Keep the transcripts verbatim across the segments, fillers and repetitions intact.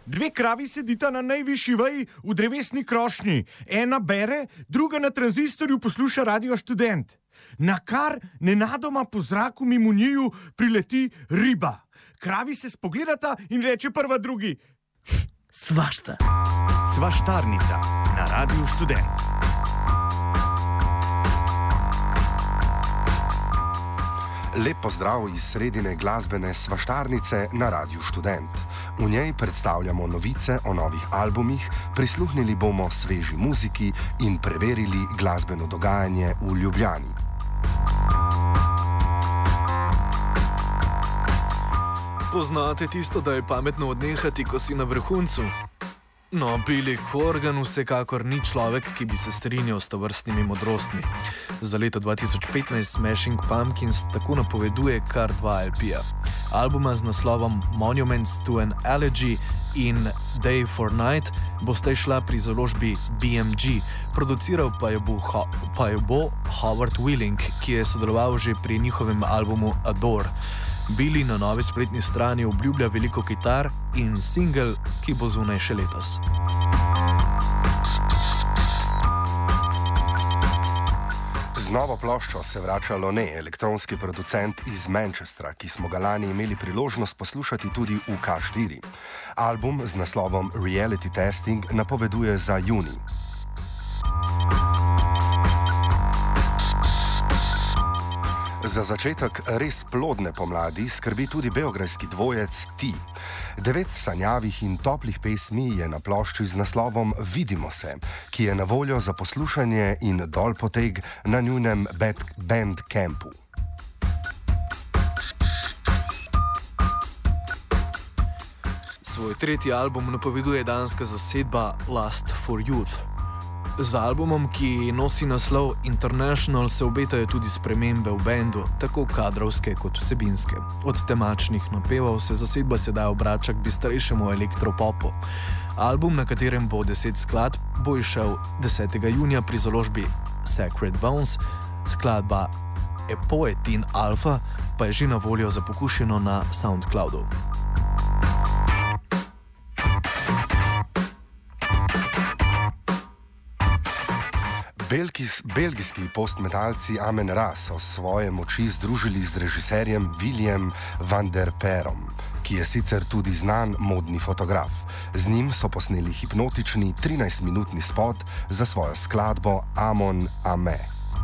Dve kravi sedita na najvišji veji v drevesni krošnji. Ena bere, druga na tranzistorju posluša Radio Študent. Na kar nenadoma po zraku mimo njiju prileti riba. Kravi se spogledata in reče prva drugi: Svašta. Svaštarnica na Radio Študent. Lep pozdrav iz sredine glasbene svaštarnice na Radiu Študent. V njej predstavljamo novice o novih albumih, prisluhnili bomo sveži muziki in preverili glasbeno dogajanje v Ljubljani. Poznate tisto, da je pametno odnehati, ko si na vrhuncu? No, Billy Corgan vsekakor ni človek, ki bi se strinjal s tovrstnimi modrostmi. Za leto dva tisoč petnajst Smashing Pumpkins tako napoveduje kar dva el pija. Albuma z naslovom Monuments to an Elegy in Day for Night boste šla pri založbi B M G, produciral pa jo bo, pa jo bo Howard Willing, ki je sodeloval že pri njihovem albumu Adore. Billy na novi spletni strani obljublja veliko kitar in singel, ki bo zunaj še letos. Z novo ploščo se vrača Lone, elektronski producent iz Manchestra, ki smo ga lani imeli priložnost poslušati tudi v K štiri. Album z naslovom Reality Testing napoveduje za junij. Za začetek res plodne pomladi skrbi tudi beograjski dvojec T. Devet sanjavih in toplih pesmi je na plošči z naslovom Vidimo se, ki je na voljo za poslušanje in dol poteg na njunem Bandcampu. Svoj tretji album napoveduje danska zasedba Lust for Youth. Z albumom, ki nosi naslov International, se obetajo tudi spremembe v bendu, tako kadrovske kot vsebinske. Od temačnih napevov se zasedba sedaj obrača k bistrejšemu elektropopu. Album, na katerem bo deset skladb, bo izšel desetega junija pri založbi Sacred Bones, skladba A Poet in Alpha pa je že na voljo za pokušino na SoundCloudu. Belgijs, belgijski postmetalci Amen Ra so svoje moči združili z režiserjem Willem van der Perom, ki je sicer tudi znan modni fotograf. Z njim so posneli hipnotični trinajstminutni spot za svojo skladbo Amon Ame.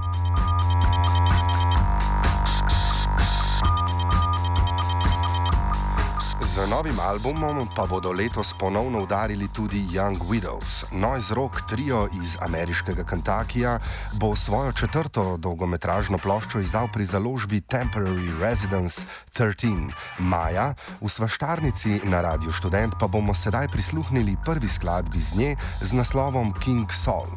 Z novim albumom pa bodo letos ponovno udarili tudi Young Widows. Noise rock trio iz ameriškega Kentuckyja bo svojo četrto dolgometražno ploščo izdal pri založbi Temporary Residence trinajst. Maja v svaštarnici na Radiu Študent pa bomo sedaj prisluhnili prvi skladbi z nje z naslovom King Saul.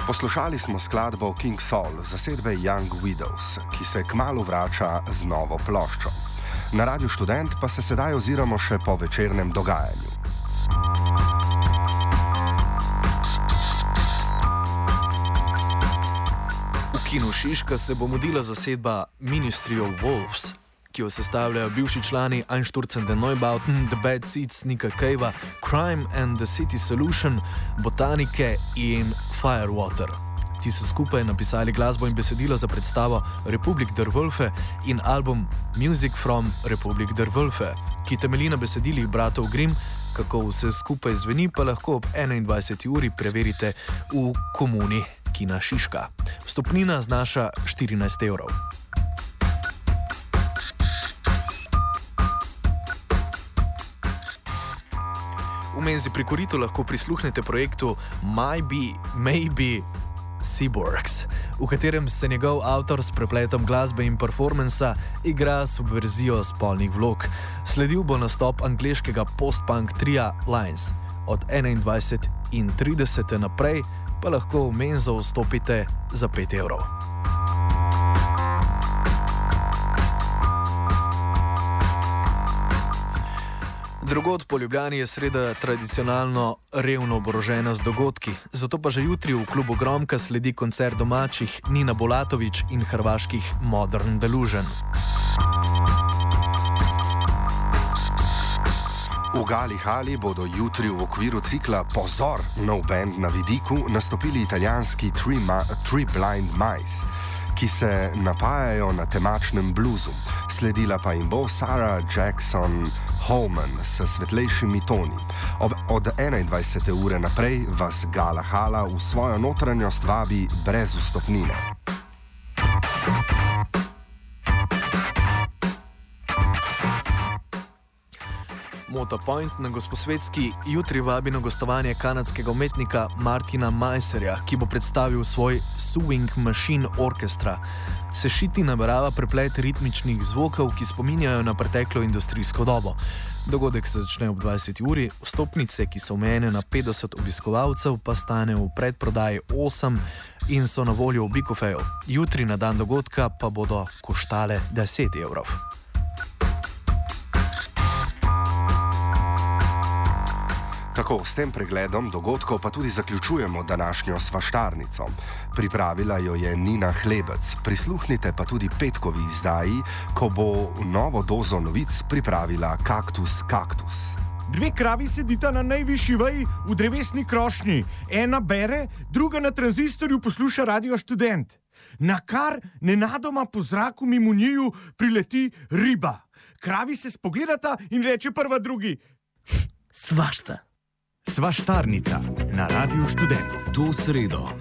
Poslušali smo skladbo King Saul zasedbe Young Widows, ki se kmalu vrača z novo ploščo. Na Radiu Študent pa se sedaj oziramo še po večernem dogajanju. V kinu Šiška se bo mudila zasedba Ministry of Wolves, ki jo sestavljajo bivši člani Einstürzende Neubauten, The Bad Seeds, Nika Cavea, Crime and the City Solution, Botanike in Firewater. Ti so skupaj napisali glasbo in besedilo za predstavo Republik der Wölfe in album Music from Republik der Wölfe, ki temelji na besedilih bratov Grimm. Kako vse skupaj zveni, pa lahko ob enaindvajseti uri preverite v komuni Kina Šiška. Vstopnina znaša štirinajst evrov. V menzi pri koritu lahko prisluhnete projektu Maybe, Maybe Cyborgs, v katerem se njegov avtor s prepletom glasbe in performansa igra subverzijo spolnih vlog. Sledil bo nastop angleškega post-punk tria Lines. Od enaindvajsete in tridesete naprej pa lahko v menzo vstopite za pet evrov. Drugod po Ljubljani je sreda tradicionalno revno oborožena z dogodki, zato pa že jutri v klubu Gromka sledi koncert domačih Nina Bolatović in hrvaških Modern Delusion. V Gali Hali bodo jutri v okviru cikla Pozor, nov band na vidiku nastopili italijanski Three, Ma- Three Blind Mice, ki se napajajo na temačnem bluzu. Sledila pa jim bo Sarah Jackson Holman s svetlejšimi toni. Ob, od enaindvajsete ure naprej vas Gala Hala v svojo notranjost vabi brez vstopnine. Motopoint na Gosposvetski jutri vabi na gostovanje kanadskega umetnika Martina Meiserja, ki bo predstavil svoj Sewing Machine Orchestra. Sešiti namerava preplet ritmičnih zvokov, ki spominjajo na preteklo industrijsko dobo. Dogodek se začne ob dvajseti uri, vstopnice, ki so omejene na petdeset obiskovalcev, pa stane v predprodaji osem in so na voljo v Bikofeju. Jutri na dan dogodka pa bodo koštale deset evrov. Tako, s tem pregledom dogodkov pa tudi zaključujemo današnjo svaštarnico. Pripravila jo je Nina Hlebec. Prisluhnite pa tudi petkovi izdaji, ko bo novo dozo novic pripravila Kaktus Kaktus. Dve kravi sedita na najvišji veji v drevesni krošnji. Ena bere, druga na tranzistorju posluša Radio Študent. Na kar nenadoma po zraku mimo njiju prileti riba. Kravi se spogledata in reče prva drugi: Svašta. Svaštarnica na Radiu Študent. To sredo